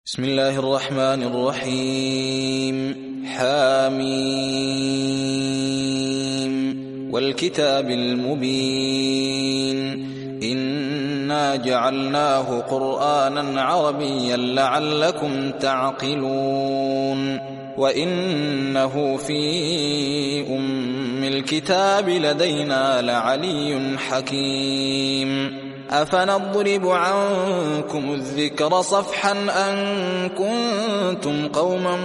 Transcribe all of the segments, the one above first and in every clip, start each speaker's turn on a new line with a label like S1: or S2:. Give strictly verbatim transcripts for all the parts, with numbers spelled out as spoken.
S1: بسم الله الرحمن الرحيم. حاميم والكتاب المبين إنا جعلناه قرآنا عربيا لعلكم تعقلون وإنه في أم الكتاب لدينا لعلي حكيم. أفنضرب عنكم الذكر صفحا أن كنتم قوما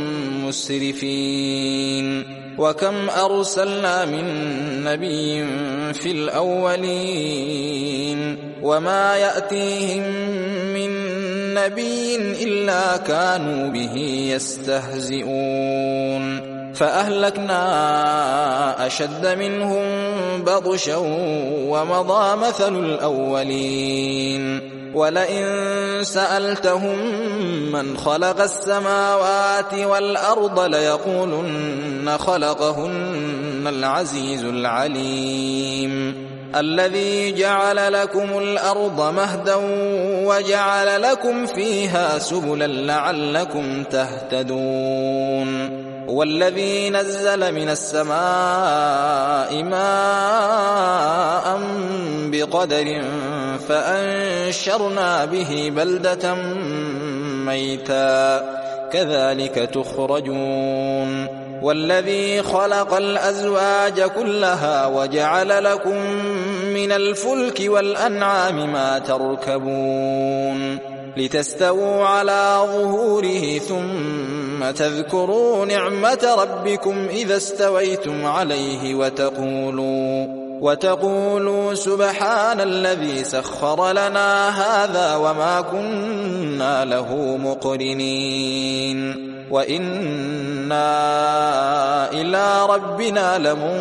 S1: مسرفين وكم أرسلنا من نبي في الأولين وما يأتيهم من نبي إلا كانوا به يستهزئون فأهلكنا أشد منهم بطشا ومضى مثل الأولين ولئن سألتهم من خلق السماوات والأرض ليقولن خلقهن العزيز العليم الذي جعل لكم الأرض مهدا وجعل لكم فيها سبلا لعلكم تهتدون والذي نزل من السماء ماء بقدر فأنشرنا به بلدة ميتا كذلك تخرجون والذي خلق الأزواج كلها وجعل لكم من الفلك والأنعام ما تركبون لتستووا على ظهوره ثم تذكروا نعمة ربكم إذا استويتم عليه وتقولوا, وتقولوا سبحان الذي سخر لنا هذا وما كنا له مقرنين وإنا إلى ربنا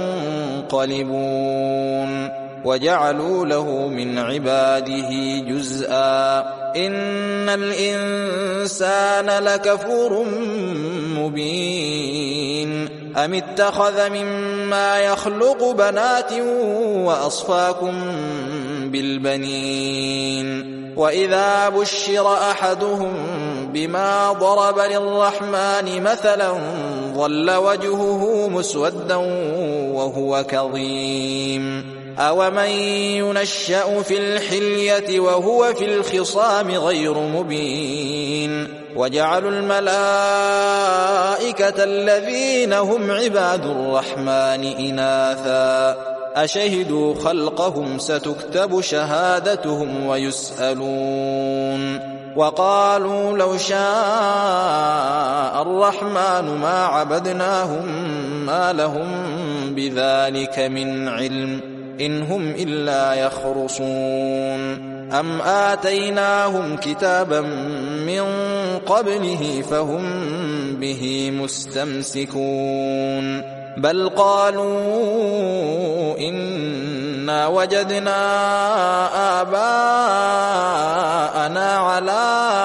S1: لمنقلبون وجعلوا له من عباده جزءا إن الإنسان لكفور مبين أم اتخذ مما يخلق بنات وأصفاكم بالبنين وإذا بشر أحدهم بما ضرب للرحمن مثلا ظل وجهه مسودا وهو كظيم أومن ينشأ في الحلية وهو في الخصام غير مبين وجعلوا الملائكة الذين هم عباد الرحمن إناثا أشهدوا خلقهم ستكتب شهادتهم ويسألون وقالوا لو شاء الرحمن ما عبدناهم ما لهم بذلك من علم إن هم إلا يخرصون أم آتيناهم كتابا من قبله فهم به مستمسكون بل قالوا إنا وجدنا آباءنا على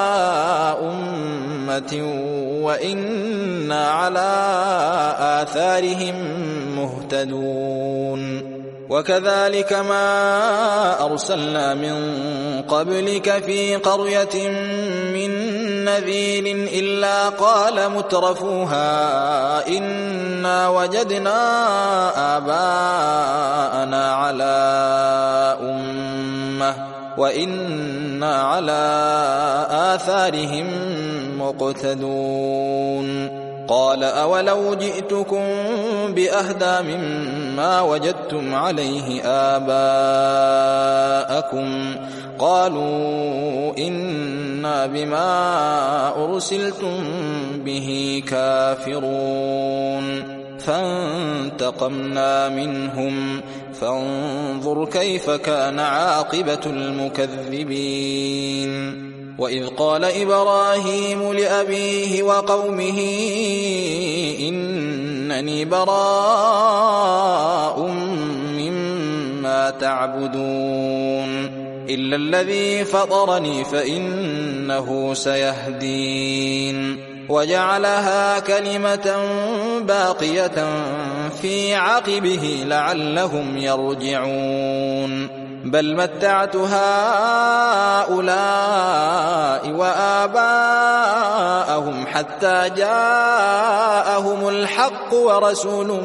S1: أمة وإنا على آثارهم مهتدون وكذلك ما أرسلنا من قبلك في قرية من نذير إلا قال مترفوها إنا وجدنا آباءنا على أمة وإنا على آثارهم مقتدون قال أولو جئتكم بأهدى مما وجدتم عليه آباءكم قالوا إنا بما أرسلتم به كافرون فانتقمنا منهم فانظر كيف كان عاقبة المكذبين وإذ قال إبراهيم لأبيه وقومه إنني براء مما تعبدون إلا الذي فطرني فإنه سيهدين وجعلها كلمة باقية في عقبه لعلهم يرجعون بل متعت هؤلاء وآباءهم حتى جاءهم الحق ورسول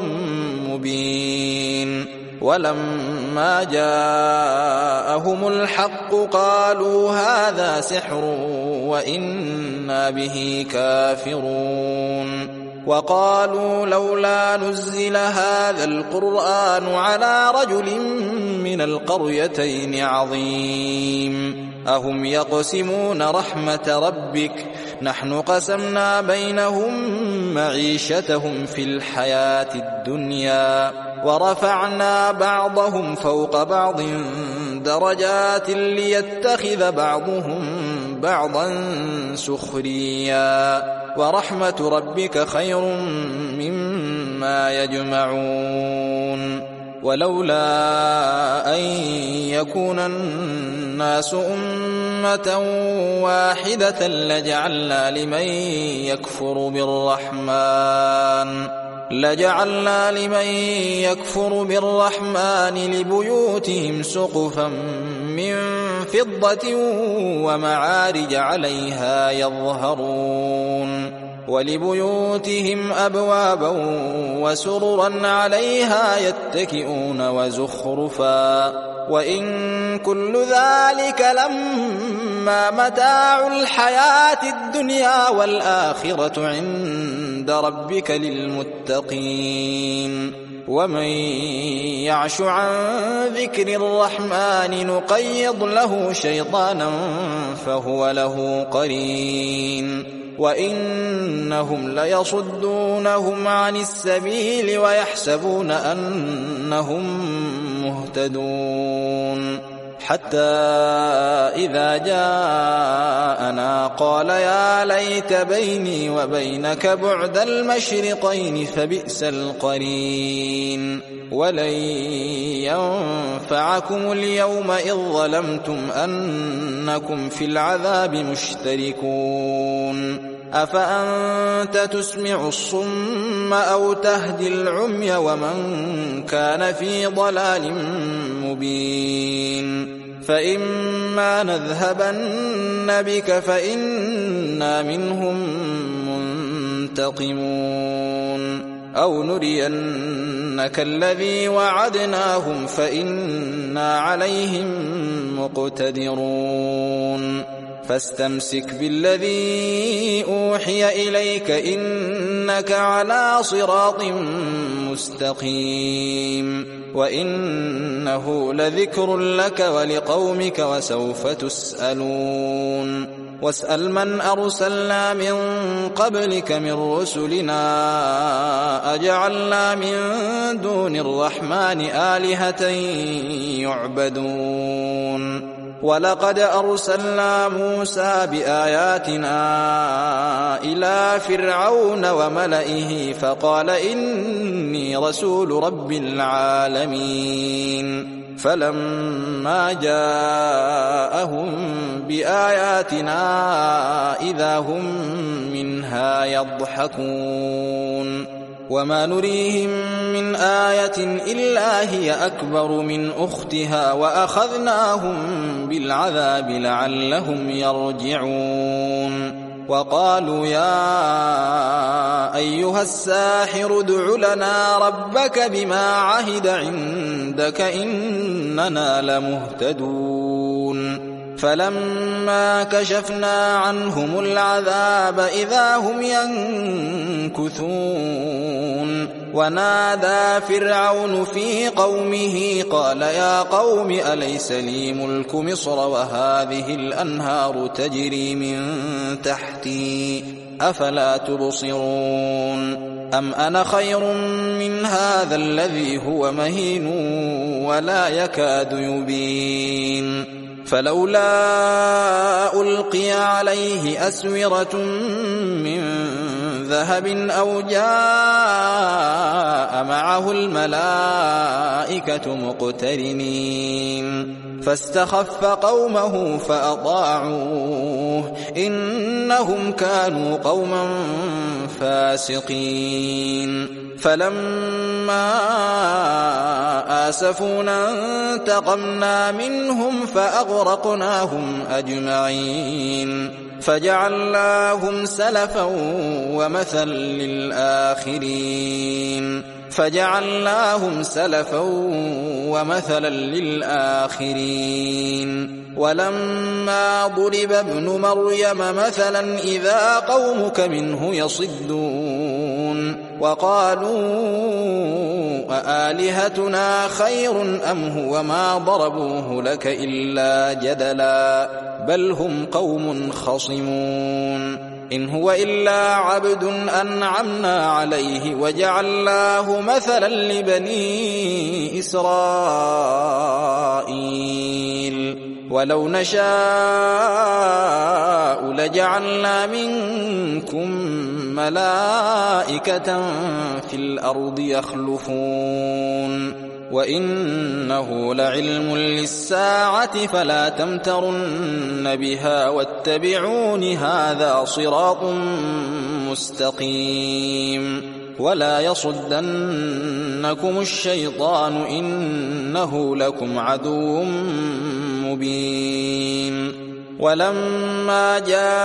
S1: مبين ولما جاءهم الحق قالوا هذا سحر وإنا به كافرون وقالوا لولا نزل هذا القرآن على رجل من القريتين عظيم أهم يقسمون رحمة ربك نحن قسمنا بينهم معيشتهم في الحياة الدنيا ورفعنا بعضهم فوق بعض درجات ليتخذ بعضهم بعضا سخريا ورحمة ربك خير مما يجمعون ولولا أن يكون الناس أمة واحدة لجعلنا لمن يكفر بالرحمن لجعلنا لمن يكفر بالرحمن لبيوتهم سقفا من فضة ومعارج عليها يظهرون ولبيوتهم أبوابا وسررا عليها يتكئون وزخرفا وإن كل ذلك لما متاع الحياة الدنيا والآخرة عند ربك للمتقين ومن يعش عن ذكر الرحمن نقيض له شيطانا فهو له قرين وإنهم ليصدونهم عن السبيل ويحسبون أنهم مهتدون حتى إذا جاءنا قال يا ليت بيني وبينك بعد المشرقين فبئس القرين ولن ينفعكم اليوم إذ ظلمتم أنكم في العذاب مشتركون أفأنت تسمع الصم أو تهدي العمي ومن كان في ضلال مبين فإما نذهبن بك فإنا منهم منتقمون أو نرينك الذي وعدناهم فإنا عليهم مقتدرون فاستمسك بالذي أوحي إليك إنك على صراط مستقيم وإنه لذكر لك ولقومك وسوف تسألون واسأل من أرسلنا من قبلك من رسلنا أجعلنا من دون الرحمن آلهة يعبدون ولقد أرسلنا موسى بآياتنا إلى فرعون وملئه فقال إني رسول رب العالمين فلما جاءهم بآياتنا إذا هم منها يضحكون وما نريهم من آية إلا هي أكبر من أختها وأخذناهم بالعذاب لعلهم يرجعون وقالوا يا أيها الساحر ادع لنا ربك بما عهد عندك إننا لمهتدون فلما كشفنا عنهم العذاب إذا هم ينكثون ونادى فرعون في قومه قال يا قوم أليس لي ملك مصر وهذه الأنهار تجري من تحتي أفلا تبصرون أم أنا خير من هذا الذي هو مهين ولا يكاد يبين فلولا ألقي عليه أسورة من ذهب أو جاء معه الملائكة مقترنين فاستخف قومه فأطاعوه إنهم كانوا قوما فاسقين فلما آسفونا انتقمنا منهم فأغرقناهم أجمعين فجعلناهم سلفا ومثلا للآخرين فجعلناهم سلفا ومثلا للآخرين ولما ضرب ابن مريم مثلا إذا قومك منه يصدون وقالوا أآلهتنا خير أم هو ما ضربوه لك إلا جدلا بل هم قوم خصمون إن هو إلا عبد أنعمنا عليه وجعلناه مثلا لبني إسرائيل ولو نشاء لجعلنا منكم ملائكة في الأرض يخلفون وإنه لعلم للساعة فلا تمترن بها واتبعون هذا صراط مستقيم ولا يصدنكم الشيطان إنه لكم عدو مبين ولما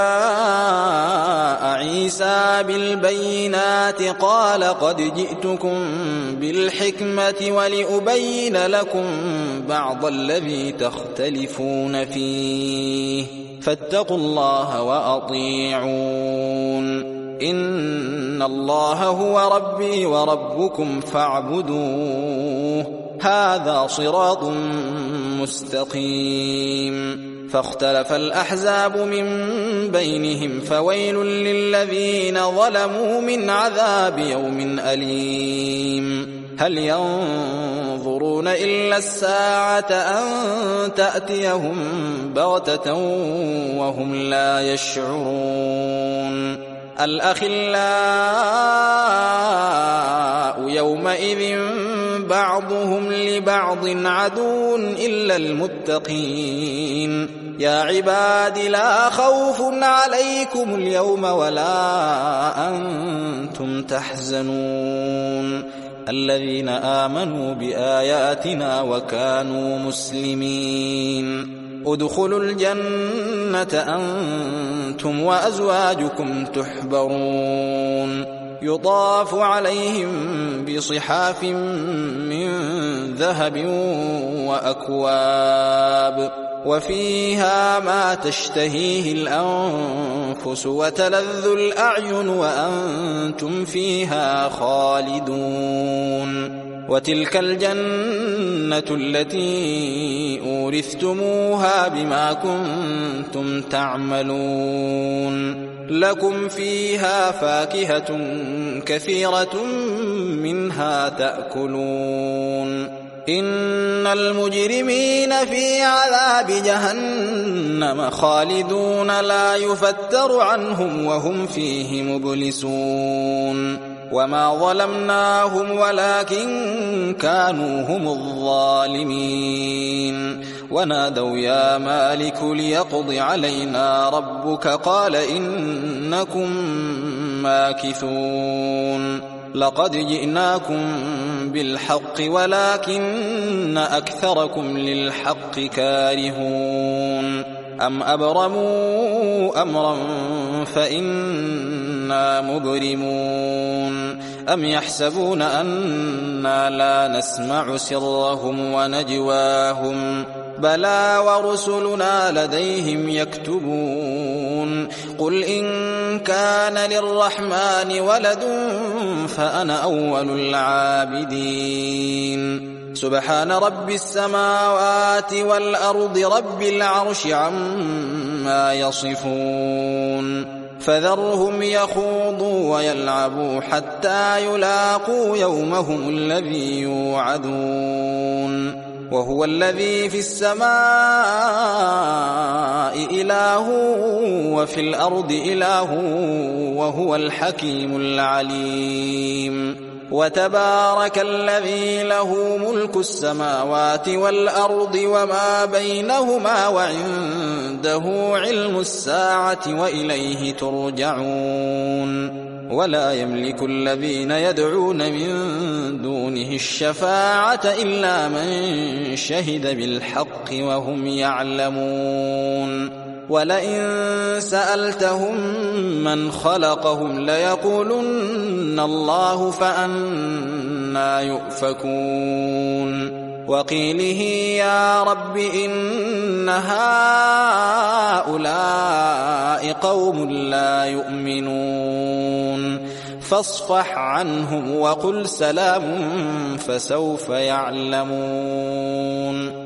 S1: جاء عيسى بالبينات قال قد جئتكم بالحكمة ولأبين لكم بعض الذي تختلفون فيه فاتقوا الله وأطيعون إن الله هو ربي وربكم فاعبدوه هذا صراط مستقيم فاختلف الأحزاب من بينهم فويل للذين ظلموا من عذاب يوم أليم هل ينظرون إلا الساعة أن تأتيهم بغتة وهم لا يشعرون الأخلاء يومئذ بعضهم لبعض عدو إلا المتقين يا عباد لا خوف عليكم اليوم ولا أنتم تحزنون الذين آمنوا بآياتنا وكانوا مسلمين ادخلوا الجنة أنتم وأزواجكم تحبرون يطاف عليهم بصحاف من ذهب وأكواب وفيها ما تشتهيه الأنفس وتلذ الأعين وأنتم فيها خالدون وتلك الجنة التي أورثتموها بما كنتم تعملون لكم فيها فاكهة كثيرة منها تأكلون إن المجرمين في عذاب جهنم خالدون لا يفتر عنهم وهم فيه مبلسون وما ظلمناهم ولكن كانوا هم الظالمين ونادوا يا مالك ليقض علينا ربك قال إنكم ماكثون لقد جئناكم بالحق ولكن أكثركم للحق كارهون أم أبرموا أمرا فإنا مبرمون أم يحسبون أنا لا نسمع سرهم ونجواهم بلى ورسلنا لديهم يكتبون قل إن كان للرحمن ولد فأنا أول العابدين سبحان رب السماوات والأرض رب العرش عما يصفون فذرهم يخوضوا ويلعبوا حتى يلاقوا يومهم الذي يوعدون وهو الذي في السماء إله وفي الأرض إله وهو الحكيم العليم وتبارك الذي له ملك السماوات والأرض وما بينهما وعنده علم الساعة وإليه ترجعون ولا يملك الذين يدعون من دونه الشفاعة إلا من شهد بالحق وهم يعلمون ولئن سألتهم من خلقهم ليقولن الله فأنى يؤفكون وقيله يا رب إن هؤلاء قوم لا يؤمنون فاصفح عنهم وقل سلام فسوف يعلمون